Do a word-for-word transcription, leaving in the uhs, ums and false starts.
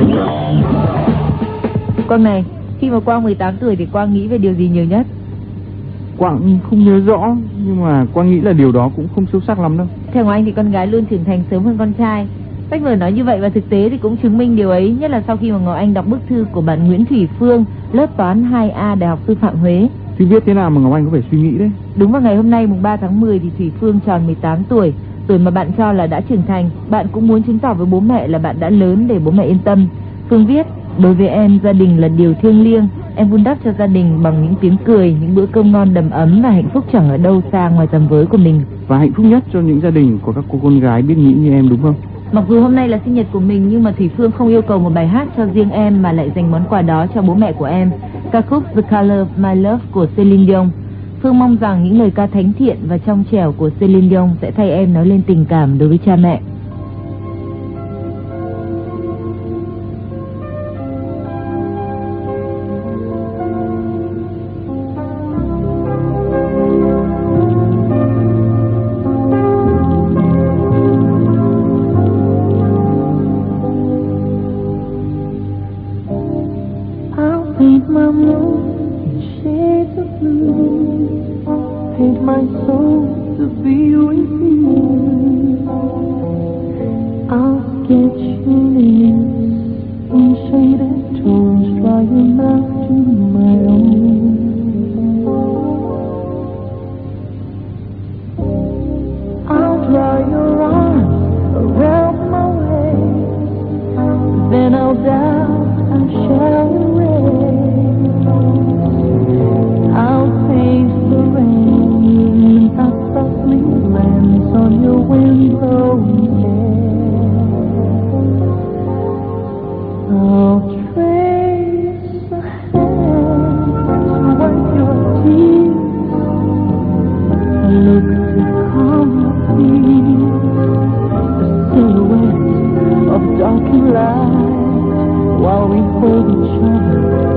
Quang này, khi mà Quang mười tám tuổi thì Quang nghĩ về điều gì nhiều nhất? Quang không nhớ rõ, nhưng mà Quang nghĩ là điều đó cũng không sâu sắc lắm đâu. Theo anh thì con gái luôn trưởng thành sớm hơn con trai. Sách vở nói như vậy và thực tế thì cũng chứng minh điều ấy, nhất là sau khi mà Ngọc Anh đọc bức thư của bạn Nguyễn Thủy Phương, lớp toán hai A Đại học Sư phạm Huế. Thì viết thế nào mà Ngọc Anh có phải suy nghĩ đấy. Đúng vào ngày hôm nay mùng ba tháng mười thì Thủy Phương tròn mười tám tuổi, tuổi mà bạn cho là đã trưởng thành. Bạn cũng muốn chứng tỏ với bố mẹ là bạn đã lớn để bố mẹ yên tâm. Phương viết: đối với em, gia đình là điều thiêng liêng. Em vun đắp cho gia đình bằng những tiếng cười, những bữa cơm ngon đầm ấm và hạnh phúc chẳng ở đâu xa ngoài tầm với của mình. Và hạnh phúc nhất cho những gia đình có các cô con gái biết nghĩ như em, đúng không? Mặc dù hôm nay là sinh nhật của mình, nhưng mà Thủy Phương không yêu cầu một bài hát cho riêng em mà lại dành món quà đó cho bố mẹ của em. Ca khúc The Color of My Love của Celine Dion. Phương mong rằng những lời ca thánh thiện và trong trẻo của Celine Dion sẽ thay em nói lên tình cảm đối với cha mẹ. Paint my moon in shades of blue, paint my soul to be with you. I'll sketch your lips in shaded tones, draw your mouth to my own. I'll draw your arms around my waist, then I'll doubt I shall erase. I'll taste the rain that softly lands on your wind-blown hair. I'll trace a hand to wipe your tears, a look to calm your fears, a silhouette of dark and light while we hold each other